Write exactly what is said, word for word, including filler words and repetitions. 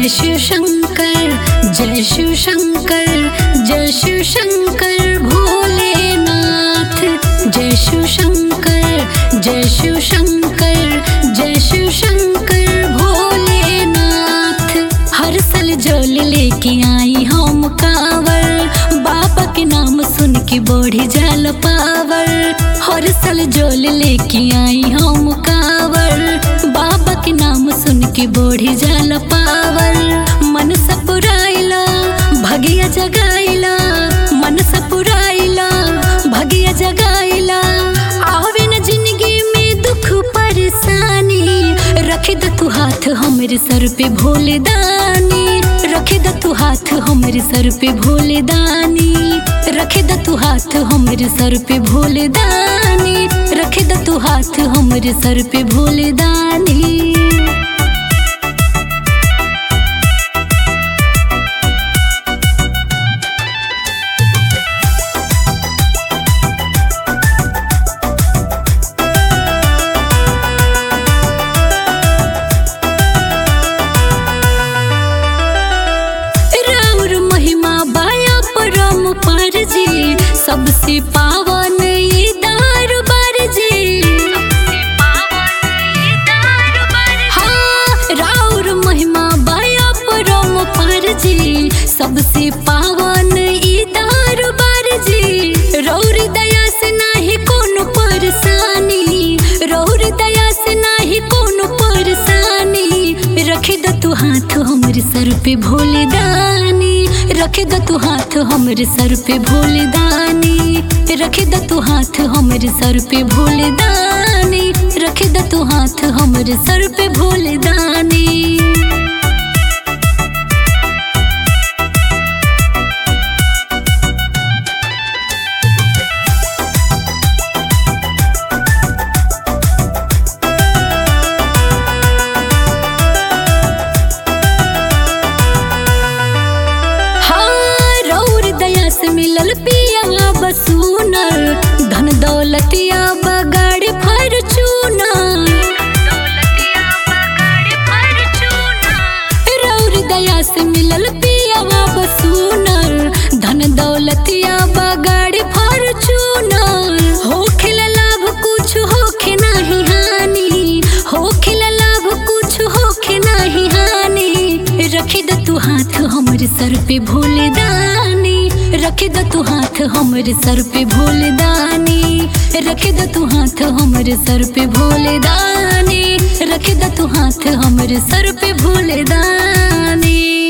जय शिव शंकर जय शिव शंकर जय शिव शंकर भोलेनाथ। जय शिव शंकर जय शिव शंकर जय शिव शंकर भोलेनाथ। हर साल जल लेके आई हम कांवर, बाबा के नाम सुन के बढ़ी जाल पावर। हर साल जल लेके आई हम कांवर, बाबा के नाम सुन के बढ़ी जाल पावर। मन सपुराइला भगिया जगाइला, मन सपुराइला भगिया जगाइला। आवे न जिंदगी में दुख परेशानी, रख द तू हाथ हमरे सर पे भोले दानी। रख द तू हाथ हमरे सर पे भोले दानी। रख द तू हाथ हमरे सर पे भोले दानी। रख द तू हाथ हमरे सर पे भोले दानी। सबसे पावन ये दरबार जी, हाँ राउर महिमा बाया परम पार जी। सबसे पावन ये दरबार जी, रौर दया से नाही कोनो परेशानी, रौर दया से नाही कोनो परेशानी। रख द तू हाथ हमरे सर पे भोले दानी। रख द तू हाथ हमरे सर पे भोले दानी। रख द तू हाथ हमरे सर पे भोले दानी। रख द तू हाथ हमरे सर पे भोले दानी। मिलल पिया बसूनर, धन दौलतिया बगाड़ी फॉर्च्यूनर। रौर दया से मिलल पिया बसूनर, धन दौलतिया बगाड़ी फॉर्च्यूनर। होखेला लाभ कुछ होखे नाही हानि, होखेला लाभ कुछ होखे नाही हानि। रख द तू हाथ हमरे सर पे भोले दानी। रख द तू हाथ हमरे सर पे भोले दानी। रख द तू हाथ हमरे सर पे भोले दानी। रख द तू हाथ हमरे सर पे भोले दानी।